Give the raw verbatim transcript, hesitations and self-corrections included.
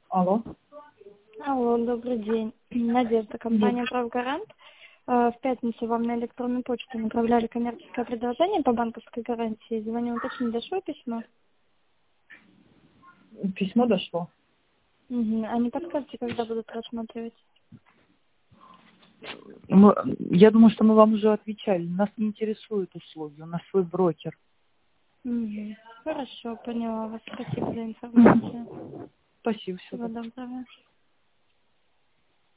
Алло. Алло, добрый день. Надежда, компания «Правгарант». Э, В пятницу вам на электронную почту направляли коммерческое предложение по банковской гарантии. Звоню уточнить, дошло письмо? Письмо дошло. Угу. А не подскажете, когда будут рассматривать? Мы- я думаю, что мы вам уже отвечали. Нас не интересуют услуги, у нас свой брокер. Угу. Хорошо, поняла вас. Спасибо за информацию. Спасибо, всего Всего доброго. доброго.